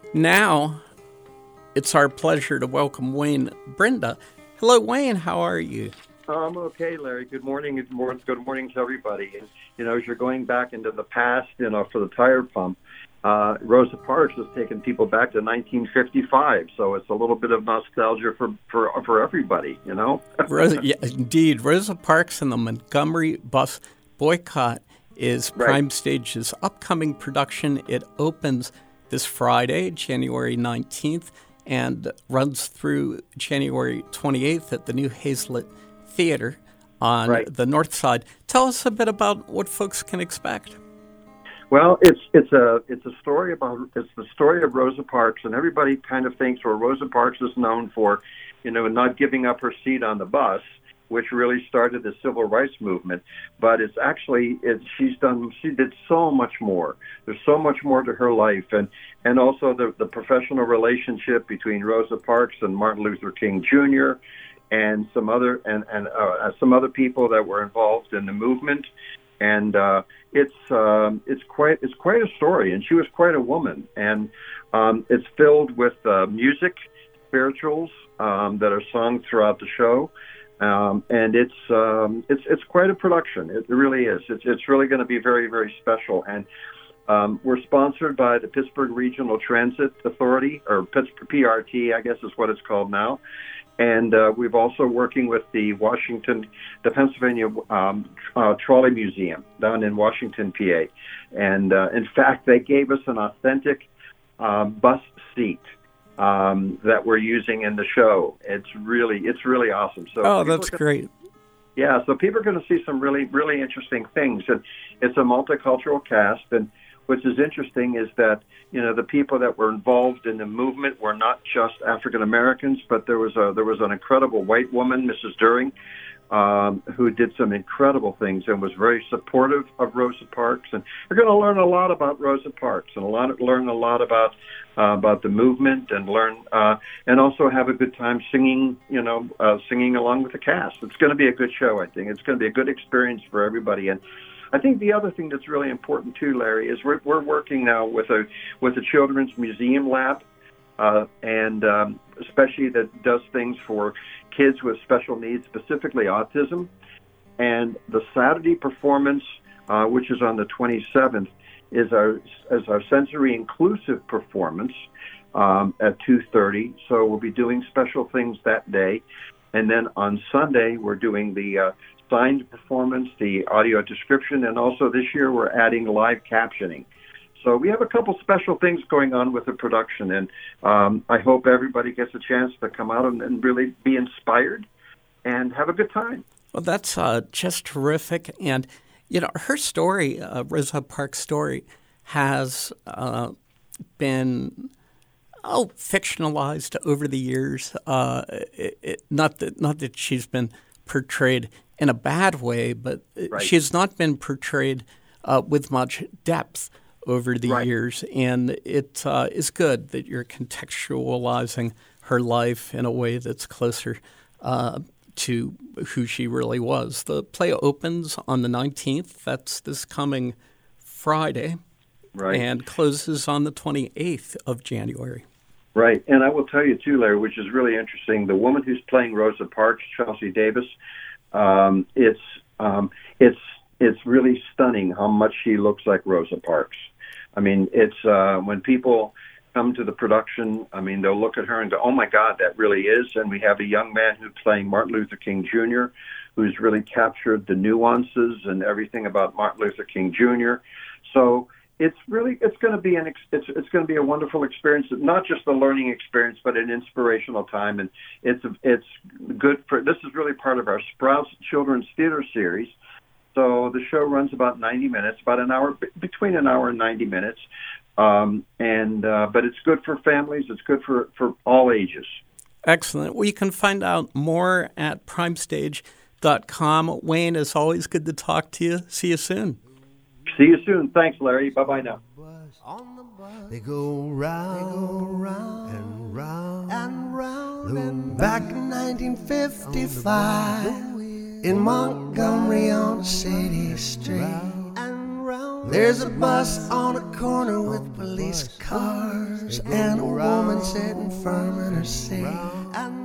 Now, it's our pleasure to welcome Wayne Brenda. Hello, Wayne. How are you? I'm okay, Larry. Good morning. Good morning to everybody. And, as you're going back into the past, for the tire pump, Rosa Parks has taken people back to 1955. So it's a little bit of nostalgia for everybody, Rosa, yeah, indeed. Rosa Parks and the Montgomery Bus Boycott is Prime Stage's upcoming production. It opens this Friday, January 19th, and runs through January 28th at the New Hazlitt Theater on the north side. Tell us a bit about what folks can expect. Well, it's the story of Rosa Parks, and everybody kind of thinks, well, Rosa Parks is known for, not giving up her seat on the bus, which really started the civil rights movement. But she did so much more. There's so much more to her life, and also the professional relationship between Rosa Parks and Martin Luther King Jr. and some other people that were involved in the movement. And it's quite a story, and she was quite a woman. And it's filled with music, spirituals that are sung throughout the show. And it's quite a production. It really is. It's really going to be very, very special. And we're sponsored by the Pittsburgh Regional Transit Authority, or Pittsburgh PRT, I guess is what it's called now. And we've also working with the Pennsylvania Trolley Museum down in Washington, PA. And in fact, they gave us an authentic bus seat that we're using in the show. It's really awesome. So that's great. Yeah, so people are going to see some really, really interesting things. And it's a multicultural cast. And which is interesting is that, the people that were involved in the movement were not just African Americans, but there was an incredible white woman, Mrs. During, who did some incredible things and was very supportive of Rosa Parks. And we're going to learn a lot about Rosa Parks and learn a lot about the movement, and learn and also have a good time singing along with the cast. It's going to be a good show. I think it's going to be a good experience for everybody. And I think the other thing that's really important too, Larry, is we're working now with a children's museum lab, and especially that does things for kids with special needs, specifically autism. And the Saturday performance, which is on the 27th, is our sensory inclusive performance at 2:30. So we'll be doing special things that day, and then on Sunday we're doing the signed performance, the audio description, and also this year we're adding live captioning. So we have a couple special things going on with the production, and I hope everybody gets a chance to come out and really be inspired and have a good time. Well, that's just terrific. And, her story, Rosa Parks' story, has been fictionalized over the years. Not that she's been portrayed in a bad way, but she's not been portrayed with much depth over the years. And it is good that you're contextualizing her life in a way that's closer to who she really was. The play opens on the 19th. That's this coming Friday. Right. And closes on the 28th of January. Right. And I will tell you, too, Larry, which is really interesting, the woman who's playing Rosa Parks, Chelsea Davis, it's really stunning how much she looks like Rosa Parks. I mean, it's when people come to the production, I mean, they'll look at her and go, oh, my God, that really is. And we have a young man who's playing Martin Luther King Jr., who's really captured the nuances and everything about Martin Luther King Jr. So it's going to be a wonderful experience, not just a learning experience, but an inspirational time. And it's good this is really part of our Sprouts Children's Theater series. So the show runs about 90 minutes, about an hour, between an hour and 90 minutes. But it's good for families. It's good for all ages. Excellent. Well, you can find out more at primestage.com. Wayne, it's always good to talk to you. See you soon. See you soon. Thanks, Larry. Bye-bye now. They go round and round and round. Back in 1955 in Montgomery on City Street. There's a bus on a corner with police cars and a woman sitting firm in her seat. And